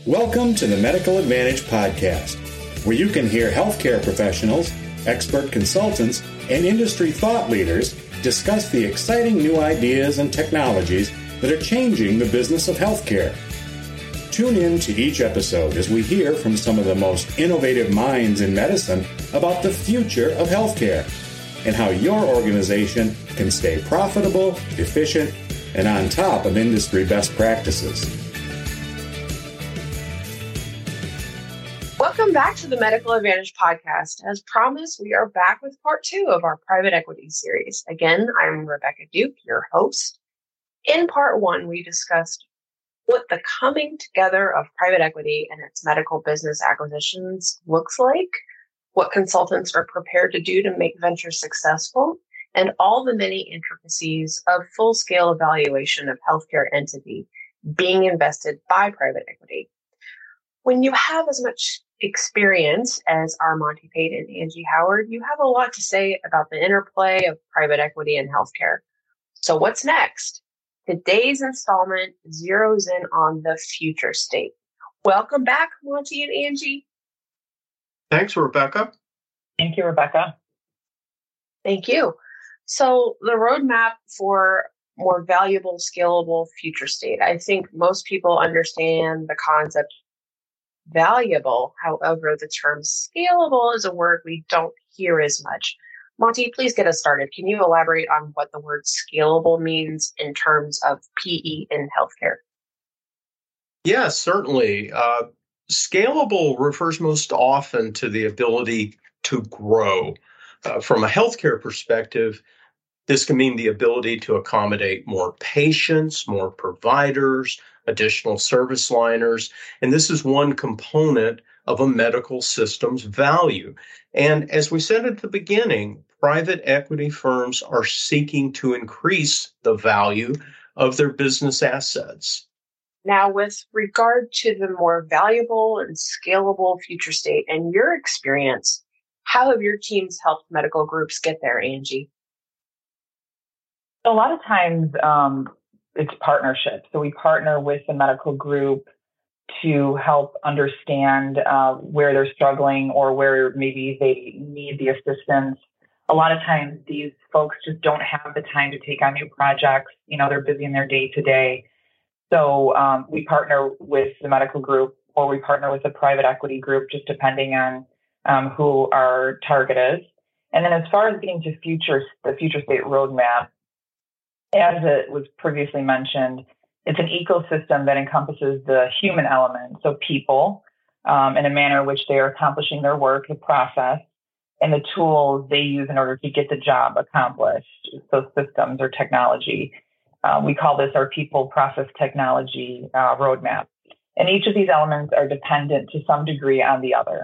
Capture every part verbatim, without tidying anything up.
Welcome to the Medical Advantage Podcast, where you can hear healthcare professionals, expert consultants, and industry thought leaders discuss the exciting new ideas and technologies that are changing the business of healthcare. Tune in to each episode as we hear from some of the most innovative minds in medicine about the future of healthcare and how your organization can stay profitable, efficient, and on top of industry best practices. Welcome back to the Medical Advantage Podcast. As promised, we are back with part two of our private equity series. Again, I'm Rebecca Duke, your host. In part one, we discussed what the coming together of private equity and its medical business acquisitions looks like, what consultants are prepared to do to make ventures successful, and all the many intricacies of full-scale evaluation of healthcare entity being invested by private equity. When you have as much experience as our Monty Pate and Angie Howard, you have a lot to say about the interplay of private equity and healthcare. So what's next? Today's installment zeroes in on the future state. Welcome back, Monty and Angie. Thanks, Rebecca. Thank you, Rebecca. Thank you. So the roadmap for more valuable, scalable future state. I think most people understand the concept valuable. However, the term scalable is a word we don't hear as much. Monty, please get us started. Can you elaborate on what the word scalable means in terms of P E in healthcare? Yes, certainly. Uh, scalable refers most often to the ability to grow. Uh, from a healthcare perspective, this can mean the ability to accommodate more patients, more providers, additional service liners, and this is one component of a medical system's value. And as we said at the beginning, private equity firms are seeking to increase the value of their business assets. Now, with regard to the more valuable and scalable future state and your experience, how have your teams helped medical groups get there, Angie? A lot of times um, it's partnership. So we partner with the medical group to help understand uh, where they're struggling or where maybe they need the assistance. A lot of times these folks just don't have the time to take on new projects. You know, they're busy in their day to day. So um, we partner with the medical group or we partner with a private equity group, just depending on um, who our target is. And then as far as getting to future, the future state roadmap, as it was previously mentioned, it's an ecosystem that encompasses the human element, so people, um, in a manner in which they are accomplishing their work, the process, and the tools they use in order to get the job accomplished, so systems or technology. Uh, we call this our people, process, technology uh, roadmap. And each of these elements are dependent to some degree on the other.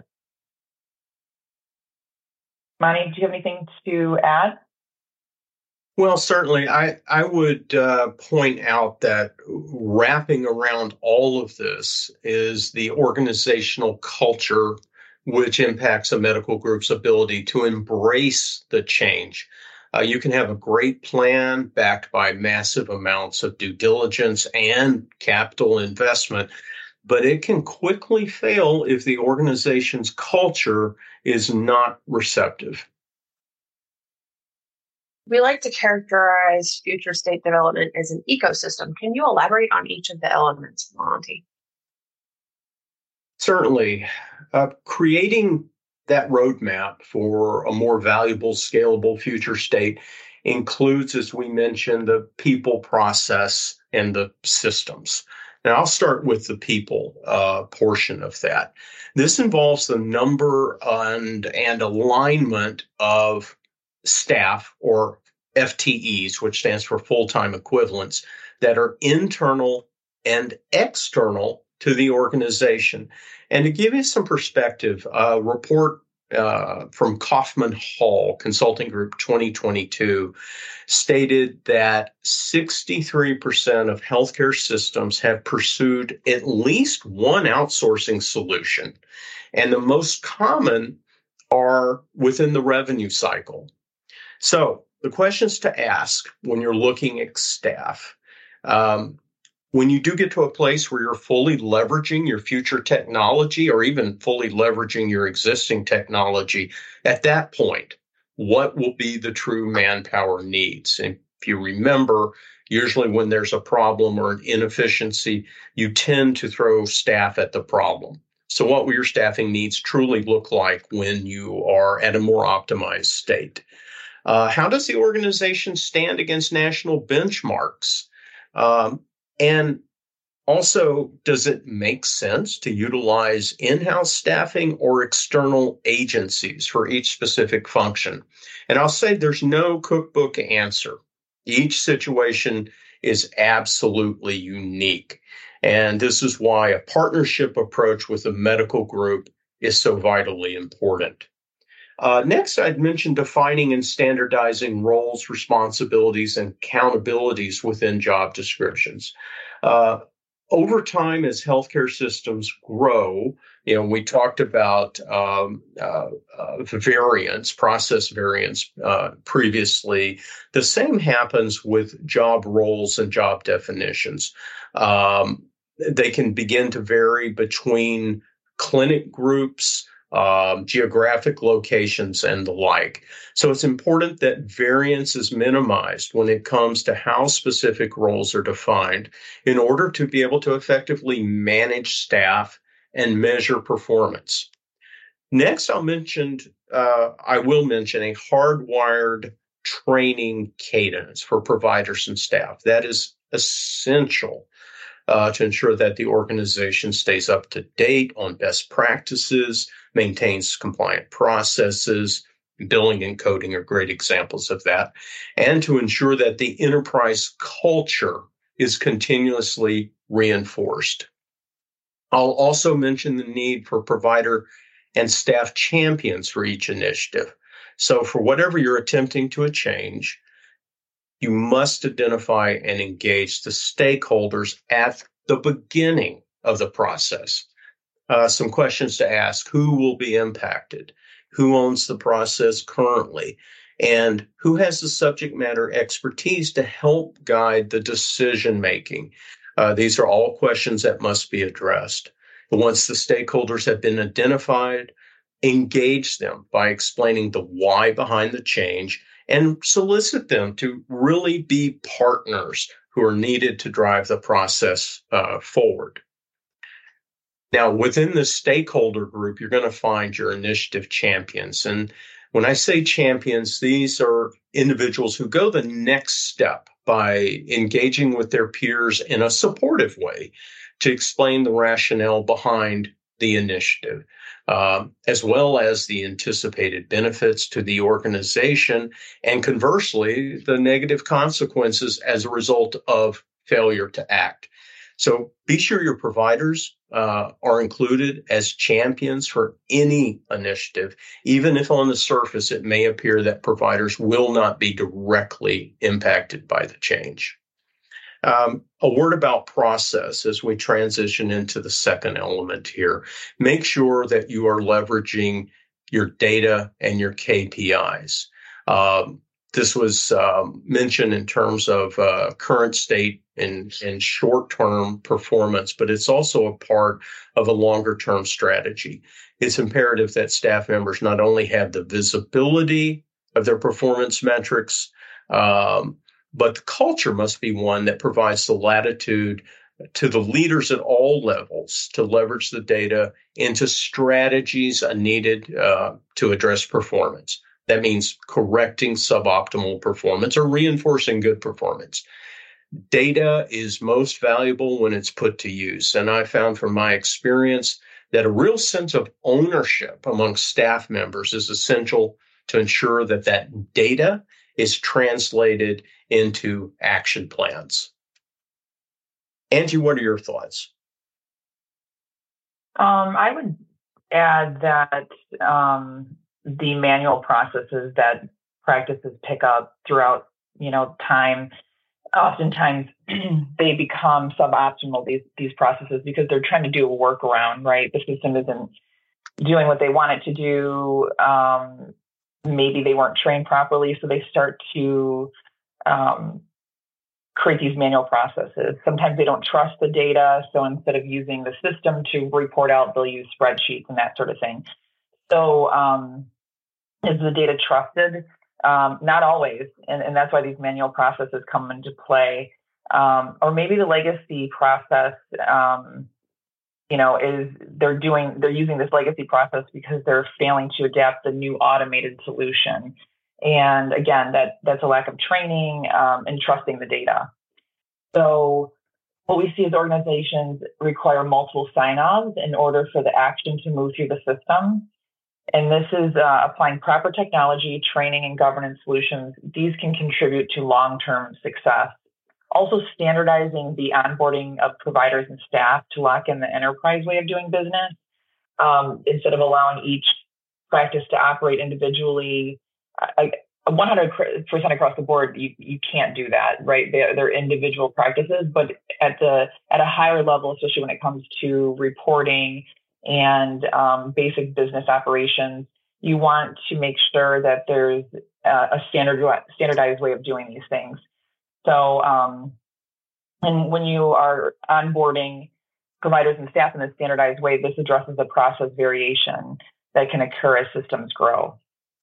Monty, do you have anything to add? Well, certainly, I, I would uh, point out that wrapping around all of this is the organizational culture, which impacts a medical group's ability to embrace the change. Uh, you can have a great plan backed by massive amounts of due diligence and capital investment, but it can quickly fail if the organization's culture is not receptive. We like to characterize future state development as an ecosystem. Can you elaborate on each of the elements, Monty? Certainly. Uh, creating that roadmap for a more valuable, scalable future state includes, as we mentioned, the people, process, and the systems. Now, I'll start with the people uh, portion of that. This involves the number and, and alignment of staff, or F T Es, which stands for full-time equivalents, that are internal and external to the organization. And to give you some perspective, a report uh, from Kaufman Hall Consulting Group twenty twenty-two stated that sixty-three percent of healthcare systems have pursued at least one outsourcing solution. And the most common are within the revenue cycle. So the questions to ask when you're looking at staff, um, when you do get to a place where you're fully leveraging your future technology or even fully leveraging your existing technology, at that point, what will be the true manpower needs? And if you remember, usually when there's a problem or an inefficiency, you tend to throw staff at the problem. So what will your staffing needs truly look like when you are at a more optimized state? Uh, how does the organization stand against national benchmarks? Um, and also, does it make sense to utilize in-house staffing or external agencies for each specific function? And I'll say there's no cookbook answer. Each situation is absolutely unique. And this is why a partnership approach with a medical group is so vitally important. Uh, next, I'd mention defining and standardizing roles, responsibilities, and accountabilities within job descriptions. Uh, over time, as healthcare systems grow, you know, we talked about um, uh, uh, variance, process variance uh, previously. The same happens with job roles and job definitions. Um, they can begin to vary between clinic groups, Um, geographic locations, and the like. So it's important that variance is minimized when it comes to how specific roles are defined in order to be able to effectively manage staff and measure performance. Next, I'll mention, uh, I will mention a hardwired training cadence for providers and staff. That is essential Uh, to ensure that the organization stays up to date on best practices, maintains compliant processes. Billing and coding are great examples of that, and to ensure that the enterprise culture is continuously reinforced. I'll also mention the need for provider and staff champions for each initiative. So for whatever you're attempting to change, you must identify and engage the stakeholders at the beginning of the process. Uh, some questions to ask: who will be impacted? Who owns the process currently? And who has the subject matter expertise to help guide the decision making? Uh, these are all questions that must be addressed. But once the stakeholders have been identified, engage them by explaining the why behind the change and solicit them to really be partners who are needed to drive the process uh, forward. Now, within the stakeholder group, you're going to find your initiative champions. And when I say champions, these are individuals who go the next step by engaging with their peers in a supportive way to explain the rationale behind the initiative, uh, as well as the anticipated benefits to the organization, and conversely, the negative consequences as a result of failure to act. So be sure your providers uh, are included as champions for any initiative, even if on the surface it may appear that providers will not be directly impacted by the change. Um, a word about process as we transition into the second element here. Make sure that you are leveraging your data and your K P Is. Um, this was um, mentioned in terms of uh, current state and, and short-term performance, but it's also a part of a longer-term strategy. It's imperative that staff members not only have the visibility of their performance metrics, um, but the culture must be one that provides the latitude to the leaders at all levels to leverage the data into strategies needed uh, to address performance. That means correcting suboptimal performance or reinforcing good performance. Data is most valuable when it's put to use. And I found from my experience that a real sense of ownership among staff members is essential to ensure that that data is translated into action plans. Angie, what are your thoughts? Um, I would add that um, the manual processes that practices pick up throughout, you know, time, oftentimes they become suboptimal, these these processes, because they're trying to do a workaround, right? The system isn't doing what they want it to do. Um, maybe they weren't trained properly, so they start to um, create these manual processes. Sometimes they don't trust the data. So instead of using the system to report out, they'll use spreadsheets and that sort of thing. So um, is the data trusted? Um, not always. And, and that's why these manual processes come into play. Um, or maybe the legacy process, um, you know, is they're doing, they're using this legacy process because they're failing to adapt the new automated solution. And again, that that's a lack of training um, and trusting the data. So what we see is organizations require multiple sign-offs in order for the action to move through the system. And this is uh, applying proper technology, training, and governance solutions. These can contribute to long-term success. Also standardizing the onboarding of providers and staff to lock in the enterprise way of doing business um, instead of allowing each practice to operate individually. I, one hundred percent across the board, you, you can't do that, right? They're, they're individual practices, but at the at a higher level, especially when it comes to reporting and um, basic business operations, you want to make sure that there's a, a standard standardized way of doing these things. So, um, and when you are onboarding providers and staff in a standardized way, this addresses the process variation that can occur as systems grow.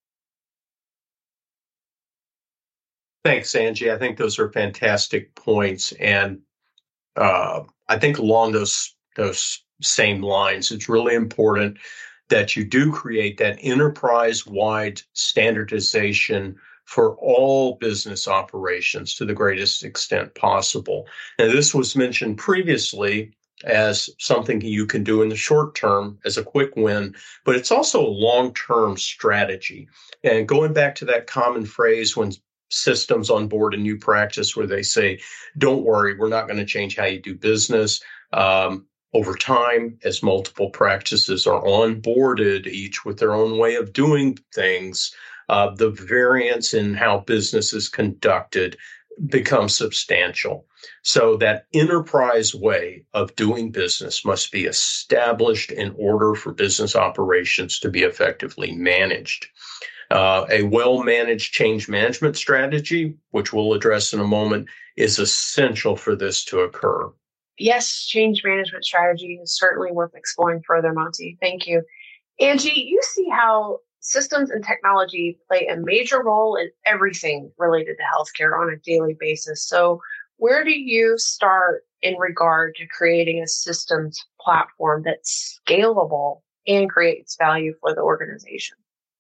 Thanks, Angie. I think those are fantastic points. And uh, I think along those those same lines, it's really important that you do create that enterprise-wide standardization for all business operations to the greatest extent possible. And this was mentioned previously as something you can do in the short term as a quick win, but it's also a long-term strategy. And going back to that common phrase when systems on board a new practice where they say, don't worry, we're not going to change how you do business. Um, over time, as multiple practices are onboarded, each with their own way of doing things, uh, the variance in how business is conducted becomes substantial. So that enterprise way of doing business must be established in order for business operations to be effectively managed. Uh, a well-managed change management strategy, which we'll address in a moment, is essential for this to occur. Yes, change management strategy is certainly worth exploring further, Monty. Thank you. Angie, you see how systems and technology play a major role in everything related to healthcare on a daily basis. So where do you start in regard to creating a systems platform that's scalable and creates value for the organization?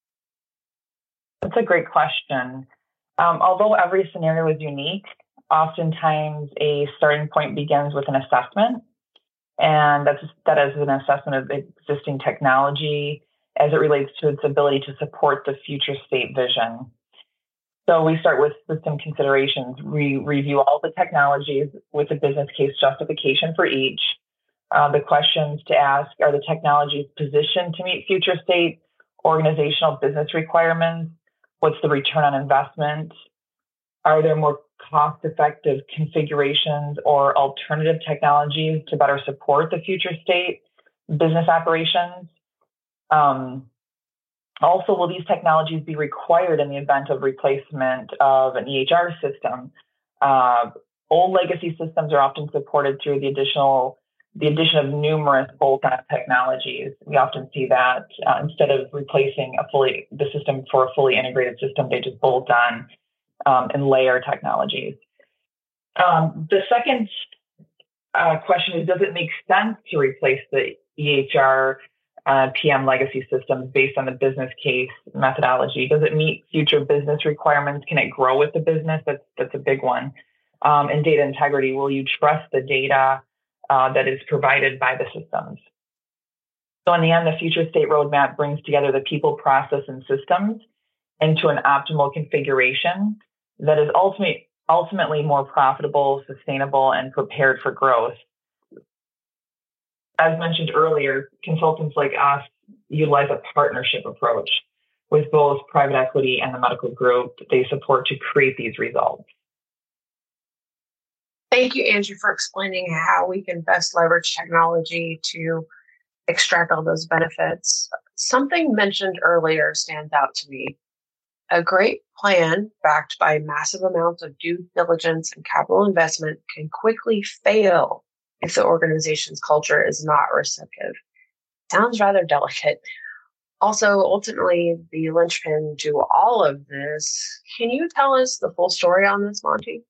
That's a great question. Um, although every scenario is unique, oftentimes a starting point begins with an assessment. And that's, that is an assessment of existing technology as it relates to its ability to support the future state vision. So we start with system considerations. We review all the technologies with a business case justification for each. Uh, the questions to ask, are the technologies positioned to meet future state organizational business requirements? What's the return on investment? Are there more cost-effective configurations or alternative technologies to better support the future state business operations? Um, also, will these technologies be required in the event of replacement of an E H R system? Uh, old legacy systems are often supported through the additional the addition of numerous bolt-on technologies. We often see that uh, instead of replacing a fully the system for a fully integrated system, they just bolt on um, and layer technologies. Um, the second uh, question is, does it make sense to replace the E H R uh, P M legacy systems based on the business case methodology? Does it meet future business requirements? Can it grow with the business? That's, that's a big one. Um, and data integrity, will you trust the data Uh, that is provided by the systems? So in the end, the future state roadmap brings together the people, process, and systems into an optimal configuration that is ultimately, ultimately more profitable, sustainable, and prepared for growth. As mentioned earlier, consultants like us utilize a partnership approach with both private equity and the medical group that they support to create these results. Thank you, Angie, for explaining how we can best leverage technology to extract all those benefits. Something mentioned earlier stands out to me. A great plan backed by massive amounts of due diligence and capital investment can quickly fail if the organization's culture is not receptive. Sounds rather delicate. Also, ultimately, the linchpin to all of this. Can you tell us the full story on this, Monty?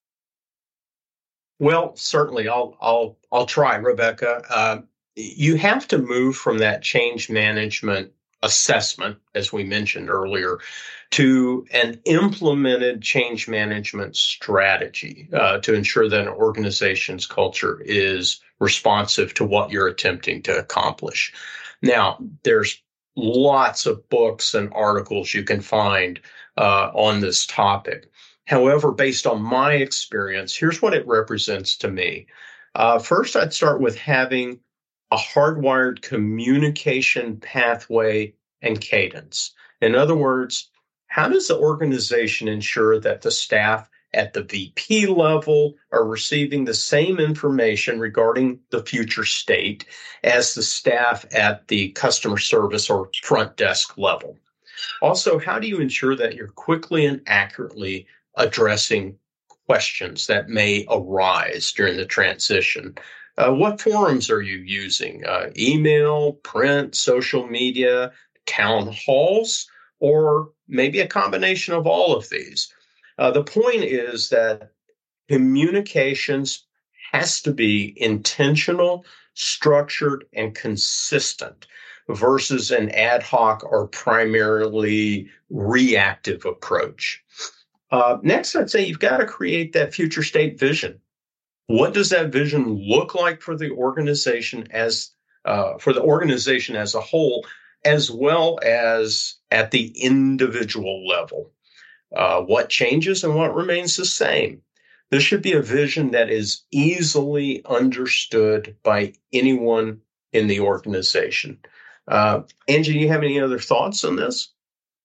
Well, certainly, I'll I'll I'll try, Rebecca. Uh, you have to move from that change management assessment, as we mentioned earlier, to an implemented change management strategy uh, to ensure that an organization's culture is responsive to what you're attempting to accomplish. Now, there's lots of books and articles you can find uh, on this topic. However, based on my experience, here's what it represents to me. Uh, first, I'd start with having a hardwired communication pathway and cadence. In other words, how does the organization ensure that the staff at the V P level are receiving the same information regarding the future state as the staff at the customer service or front desk level? Also, how do you ensure that you're quickly and accurately addressing questions that may arise during the transition? Uh, what forums are you using? Uh, email, print, social media, town halls, or maybe a combination of all of these? Uh, the point is that communications has to be intentional, structured, and consistent versus an ad hoc or primarily reactive approach. Uh, next, I'd say you've got to create that future state vision. What does that vision look like for the organization as uh, for the organization as a whole, as well as at the individual level? Uh, what changes and what remains the same? This should be a vision that is easily understood by anyone in the organization. Uh, Angie, do you have any other thoughts on this?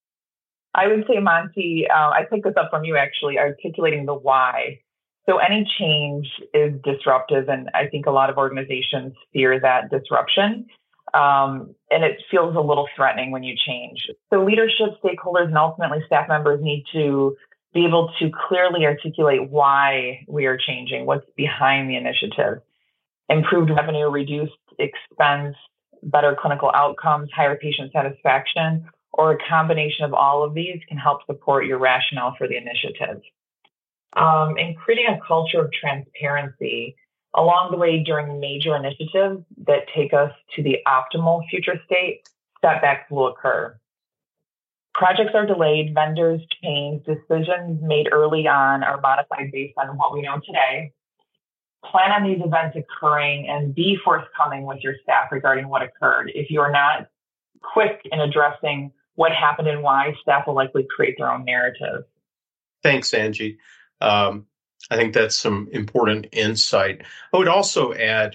I would say, Monty, uh, I picked this up from you actually, articulating the why. So any change is disruptive, and I think a lot of organizations fear that disruption, um, and it feels a little threatening when you change. So leadership, stakeholders, and ultimately staff members need to be able to clearly articulate why we are changing, what's behind the initiative. Improved revenue, reduced expense, better clinical outcomes, higher patient satisfaction, or a combination of all of these can help support your rationale for the initiative. Um, and creating a culture of transparency along the way during major initiatives that take us to the optimal future state, setbacks will occur. Projects are delayed, vendors change, decisions made early on are modified based on what we know today. Plan on these events occurring and be forthcoming with your staff regarding what occurred. If you're not quick in addressing what happened and why, staff will likely create their own narrative. Thanks, Angie. Um, I think that's some important insight. I would also add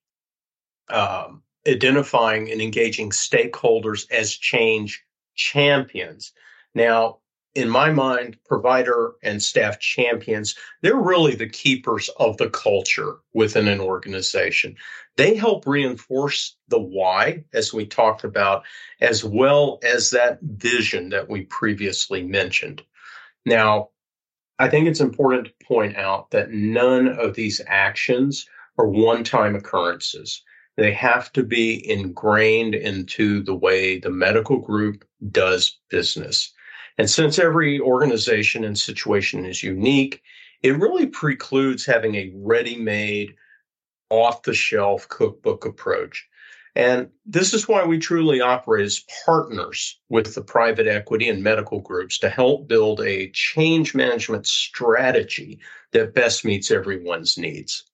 um, identifying and engaging stakeholders as change champions. Now, in my mind, provider and staff champions, they're really the keepers of the culture within an organization. They help reinforce the why, as we talked about, as well as that vision that we previously mentioned. Now, I think it's important to point out that none of these actions are one-time occurrences. They have to be ingrained into the way the medical group does business. And since every organization and situation is unique, it really precludes having a ready-made, off-the-shelf cookbook approach. And this is why we truly operate as partners with the private equity and medical groups to help build a change management strategy that best meets everyone's needs.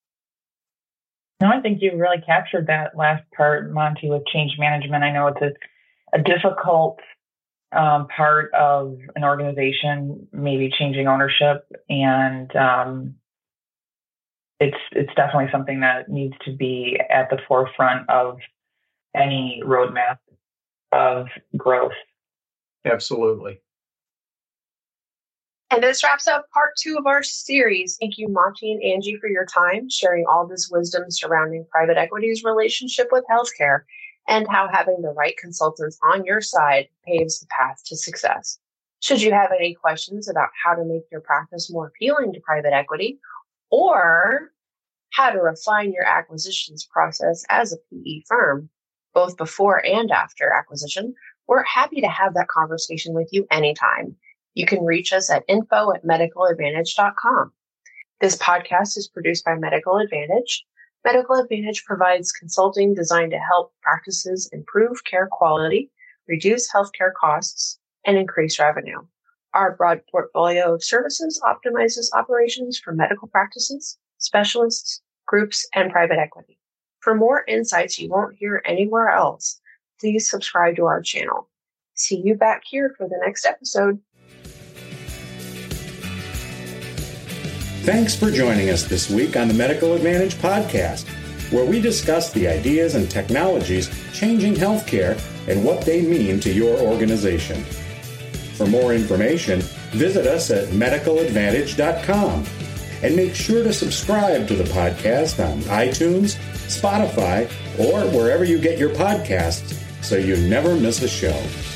No, I think you really captured that last part, Monty, with change management. I know it's a, a difficult um, part of an organization, maybe changing ownership, and um, it's it's definitely something that needs to be at the forefront of any roadmap of growth. Absolutely. And this wraps up part two of our series. Thank you, Monty and Angie, for your time, sharing all this wisdom surrounding private equity's relationship with healthcare and how having the right consultants on your side paves the path to success. Should you have any questions about how to make your practice more appealing to private equity, or how to refine your acquisitions process as a P E firm, both before and after acquisition, we're happy to have that conversation with you anytime. You can reach us at info at medical advantage dot com. This podcast is produced by Medical Advantage. Medical Advantage provides consulting designed to help practices improve care quality, reduce healthcare costs, and increase revenue. Our broad portfolio of services optimizes operations for medical practices, specialists, groups, and private equity. For more insights you won't hear anywhere else, please subscribe to our channel. See you back here for the next episode. Thanks for joining us this week on the Medical Advantage podcast, where we discuss the ideas and technologies changing healthcare and what they mean to your organization. For more information, visit us at medical advantage dot com and make sure to subscribe to the podcast on iTunes, Spotify, or wherever you get your podcasts so you never miss a show.